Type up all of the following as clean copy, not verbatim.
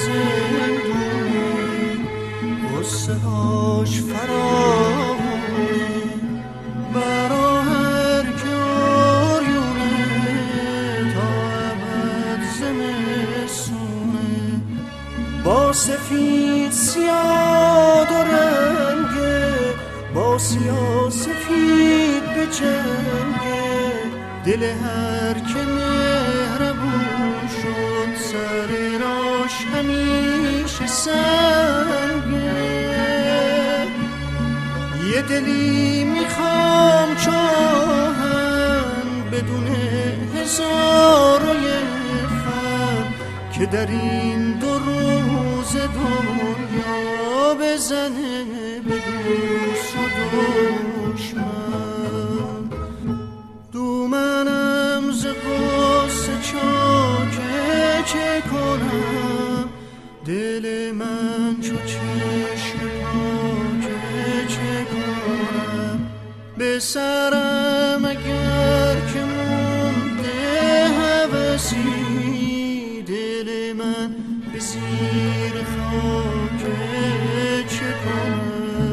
زندونه غصه هاش فراوونه برا هر که آریونه تا ابد زمستونه با سفید سیاه و رنگه با سیاه سفید به جنگه دل هر که مهربون شد سر راش همیشه سنگه یه دلی میخوام چاهن بدون هزار و یک فن که در این 2 روز دنیا بزنه به دوست و دشمن دومنم ز غصه چاکه چه کنم دل من چو چشم پاکه چه کنم به سرم اگر که مونده هوسی دل من به زیر خاکه چه کنم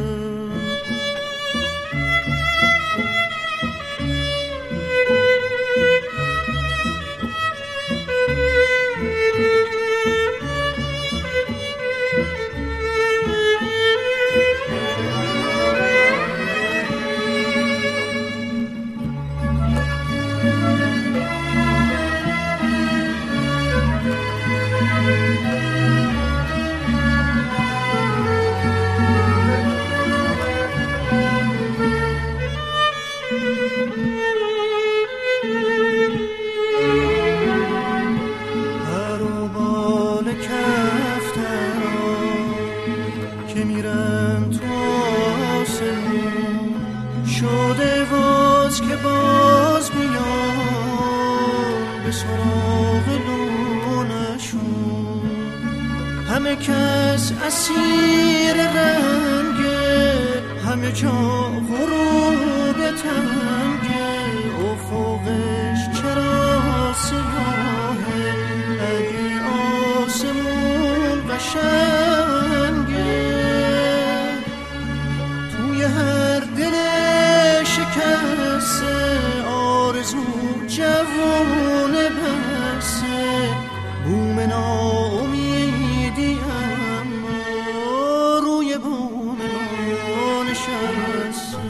شده باز که باز بیان به سراغ لونشون همه کس اسیر رنگه همه جا غروب تنگه افقش چرا سیاهه اگه آسمون قشنگه توی هر دل شکسته آرزو جوونه بسته بوم ناامیدی اما روی بوم ما نشسته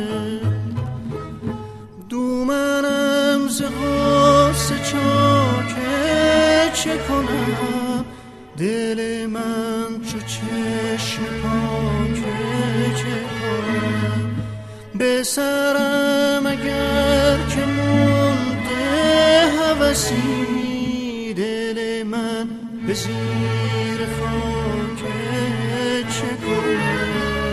دومنم ز غصه چاکه چه کنم دل من چو چشم پاکه چه کنم به سرم اگر که مونده هوسی دل من به زیر خاکه چه کنم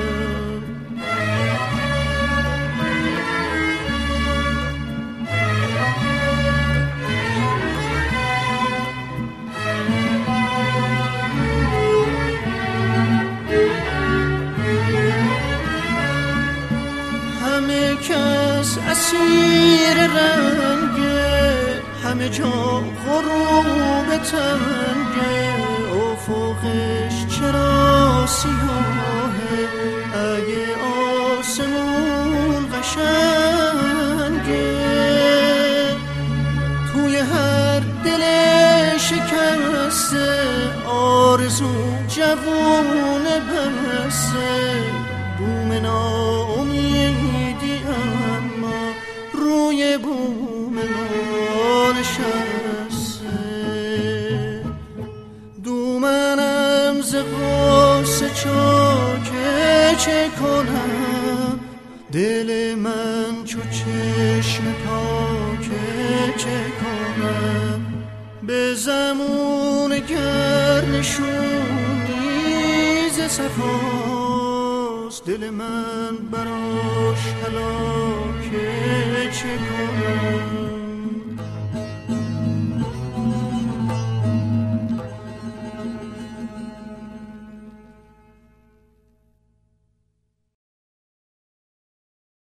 همه کس اسیر رنگه همه جا غروب تنگه افقش چرا سیاهه اگه آسمون قشنگه توی هر دل شکسته آرزو جوونه بسته بوم ناامیدی اما روی بوم ما نشسته دومنم ز غصه چاکه چه کنم دل من چو چشم پاکه چه کنم به زمون گرنشونی ز صفاست دل من براش هلاکه چه کنم